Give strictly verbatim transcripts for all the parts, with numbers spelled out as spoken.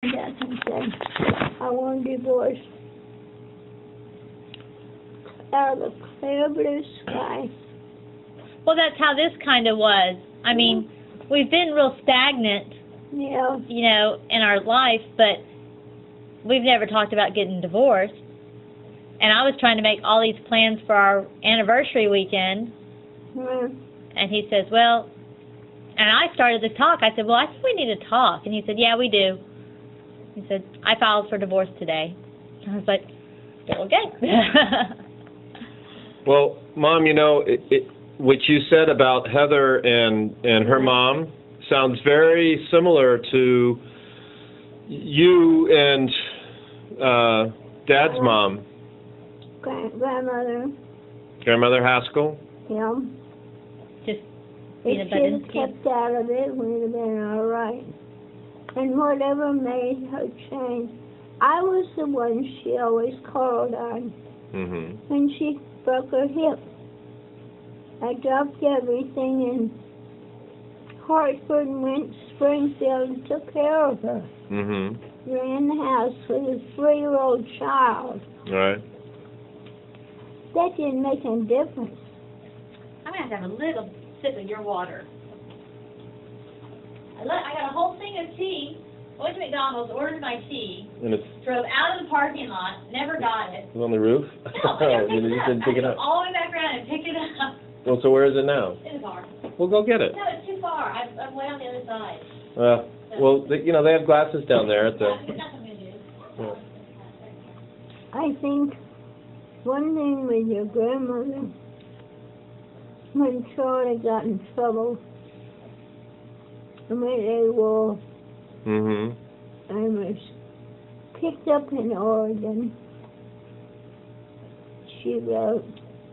Jack and said, I want a divorce. Out of the clear blue sky. Well, that's how this kind of was. I mean, we've been real stagnant, Yeah. you know, in our life, but we've never talked about getting divorced. And I was trying to make all these plans for our anniversary weekend. Mm. And he says, well, and I started to talk. I said, well, I think we need to talk. And he said, yeah, we do. He said, I filed for divorce today. I was like, okay. Well, Mom, you know, it, it, what you said about Heather and, and her mom sounds very similar to you and uh, Dad's Yeah. mom. Grand- grandmother. Grandmother Haskell? Yeah. Just If being a she had Budinsky. kept out of it, we'd have been all right. And whatever made her change, I was the one she always called on Mm-hmm. when she broke her hip. I dropped everything in Hartford and went to Springfield and took care of her. Mm-hmm. Ran the house with a three-year-old child. All right. That didn't make any difference. I'm going to have to have a little sip of your water. I, let, I got a whole thing of tea. I went to McDonald's, ordered my tea, And it's drove out of the parking lot, never got it. on the roof? No, I never you picked it just up. didn't pick it I up. went all the way back around and picked it up Well, so where is it now? in the car. Well, go get it. No, it's too far. I, I'm way on the other side. Uh, well, they, you know, they have glasses down there at the... That's what I'm going to do. Yeah. I think one thing with your grandmother, when Charlie got in trouble, and went AWOL, Mm-hmm. and was picked up in Oregon, she wrote,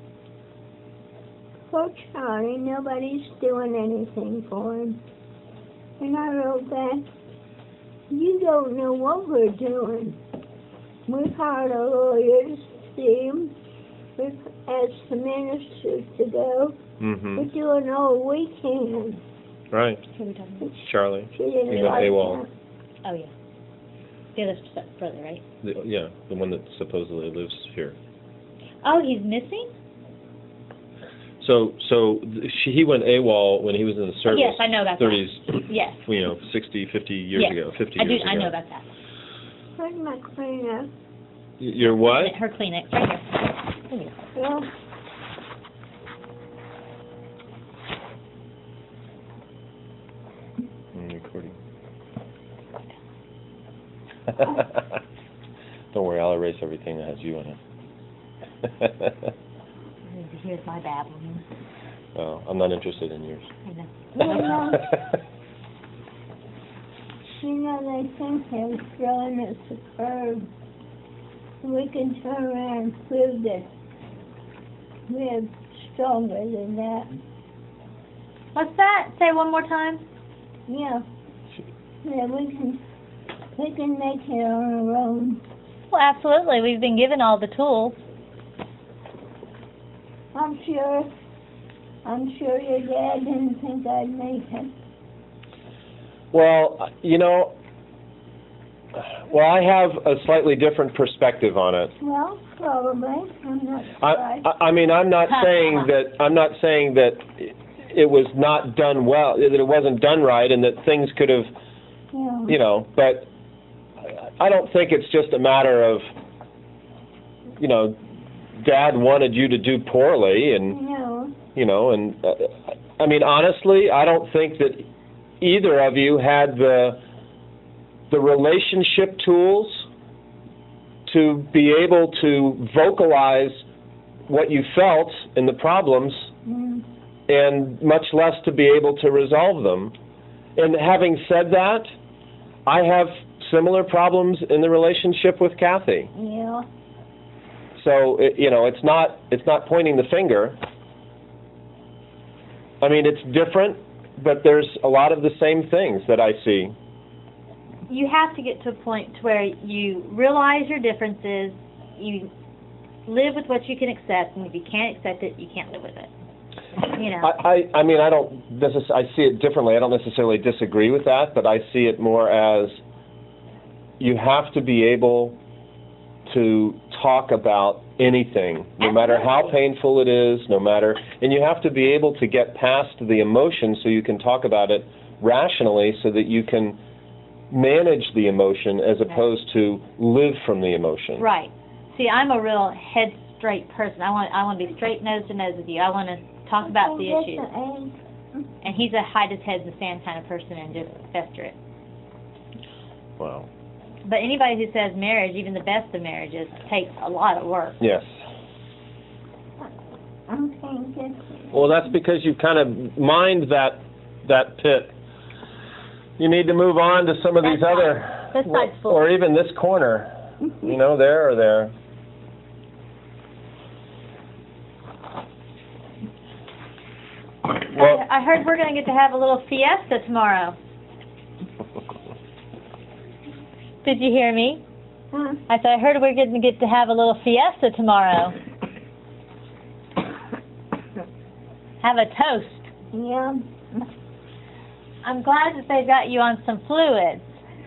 poor Charlie, nobody's doing anything for him. And I wrote back, you don't know what we're doing. We've hired a lawyer to see him. We've asked the ministers to go. Mm-hmm. We're doing all we can. Right. Who are we talking about? Charlie. She didn't He's an like AWOL. that. Oh, yeah. The other step- brother, right? The, yeah, the one that supposedly lives here. Oh, he's missing? So, so th- she, he went AWOL when he was in the service. Yes, I know about that. thirties, Yes. you know, sixty, fifty years Yes. ago, fifty I do. years ago. I know about that. Where's my cleaner? Y- You're what? Her Kleenex, right here. Here we go. Yeah. I'm recording. Don't worry, I'll erase everything that has you in it. Here's my babbling. Oh, I'm not interested in yours. I know. Well, you know, they think they're throwing us a curve. We can turn around and prove that we're stronger than that. What's that? Say one more time. Yeah. Yeah, we can, we can make it on our own. Well, absolutely. We've been given all the tools. I'm sure, I'm sure your dad didn't think I'd make it. Well, you know, well, I have a slightly different perspective on it. Well, probably. I'm not I, surprised. I, I mean, I'm not saying that I'm not saying that it was not done well, that it wasn't done right, and that things could have, Yeah. you know. But I don't think it's just a matter of, you know, Dad wanted you to do poorly, and No. you know, and uh, I mean, honestly, I don't think that either of you had the the relationship tools to be able to vocalize what you felt and the problems, Mm. and much less to be able to resolve them. And having said that, I have similar problems in the relationship with Kathy. Yeah. So, it, you know, it's not it's not pointing the finger. I mean, it's different, but there's a lot of the same things that I see. You have to get to a point to where you realize your differences, you live with what you can accept, and if you can't accept it, you can't live with it. You know. I, I, I mean, I don't necess- I see it differently. I don't necessarily disagree with that, but I see it more as you have to be able to talk about anything, no matter how painful it is, no matter, and you have to be able to get past the emotion so you can talk about it rationally so that you can manage the emotion as opposed to live from the emotion. Right. See, I'm a real head straight person. I want I want to be straight nose to nose with you. I want to talk about the issues. And he's a hide his head in the sand kind of person and just fester it. Wow. But anybody who says marriage, even the best of marriages, takes a lot of work. Yes. Okay, well, that's because you've kind of mined that that pit. You need to move on to some of these That's other, not, this side's full. or even this corner. You know, there or there. Well, I heard we're going to get to have a little fiesta tomorrow. Did you hear me? Huh? I said I heard we're going to get to have a little fiesta tomorrow. Have a toast. Yeah. I'm glad that they got you on some fluids.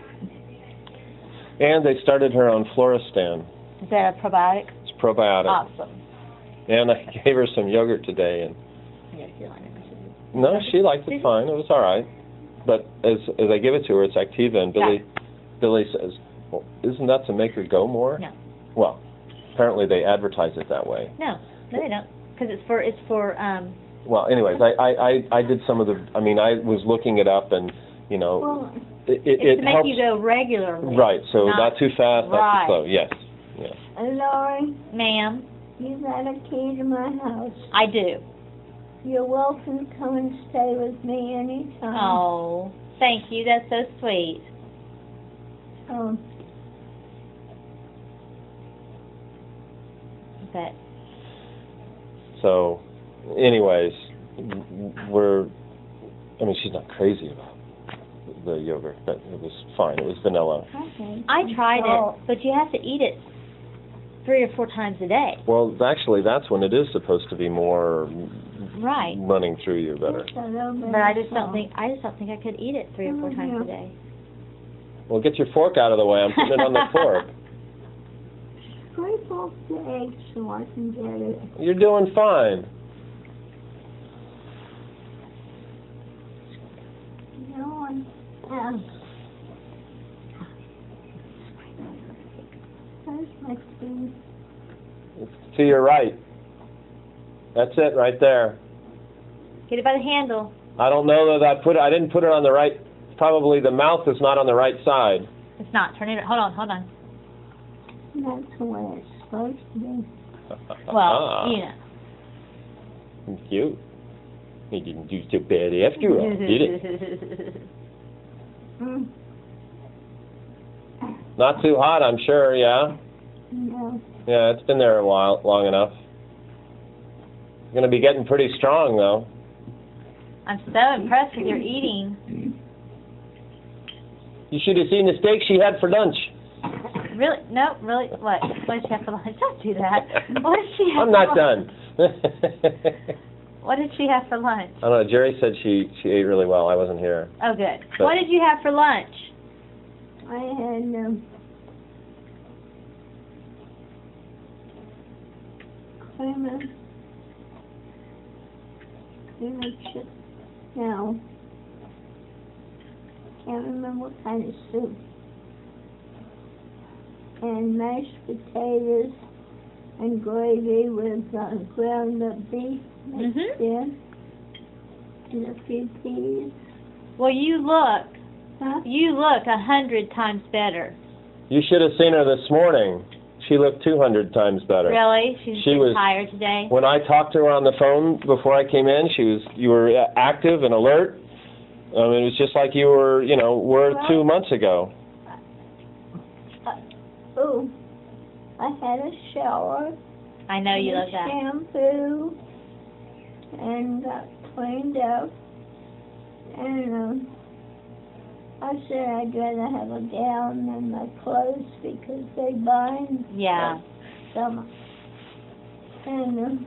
and they started her on Floristan. Is that a probiotic? It's probiotic. Awesome. And I gave her some yogurt today, and Yes, you like it. no, she liked it fine. It was all right. But as as I give it to her, it's Activa, and Billy Billy says, "Well, isn't that to make her go more?" No. Well, apparently they advertise it that way. No, no, they don't, because it's for it's for um. Well, anyways, I, I, I, I did some of the. I mean, I was looking it up, and you know, Well, it it, It's it to make helps. you go regularly. Right. So not, not too fast, not right. too slow. Yes. Yes. Lori, Ma'am, you got a key to my house. I do. You're welcome to come and stay with me anytime. Oh, thank you. That's so sweet. Um, But So, anyways, we're. I mean, she's not crazy about the yogurt, but it was fine. It was vanilla. okay. I tried Oh, it, but you have to eat it three or four times a day. Well, actually, that's when it is supposed to be more Right. running through you better. just a little bit But I just don't of think I just don't think I could eat it three or four times a day. Well, get your fork out of the way. I'm putting it on the fork. Scrape off the egg so I can get it. You're doing fine. You know, and, um, there's my food. To your right. That's it, right there. Get it by the handle. I don't know that I put. I didn't put it on the right. Probably the mouth is not on the right side. It's not. Turn it. Hold on. Hold on. That's the way it's supposed to be. Well, Ah, you know. cute. He didn't do so bad after all, did it? Mm. Not too hot, I'm sure. Yeah. No. Yeah, it's been there a while, long enough. Going to be getting pretty strong, though. I'm so impressed with your eating. You should have seen the steak she had for lunch. Really? No, really? What? What did she have for lunch? Don't do that. What did she have I'm for not lunch? done. What did she have for lunch? I don't know. Jerry said she she ate really well. I wasn't here. Oh, good. But- What did you have for lunch? I had, um, cream of, cream of chip. No. Can't remember what kind of soup. And mashed potatoes and gravy with uh, ground up beef mixed Mhm. in. And a few peas. Well, you look, Huh? you look a hundred times better. You should have seen her this morning. She looked two hundred times better. Really? She's She been was- tired today. When I talked to her on the phone before I came in, she was. You were uh, active and alert. I mean, it was just like you were, you know, were Well- two months ago. Oh, I had a shower. I know you love and that. shampoo and got cleaned up. And um, I said I'd rather have a gown than my clothes because they bind Yeah. the stomach. And um,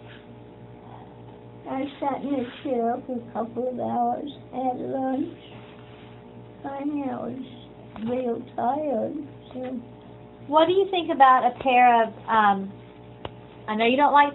I sat in a chair for a couple of hours, had lunch. Finally, I was real tired, so. What do you think about a pair of, um, I know you don't like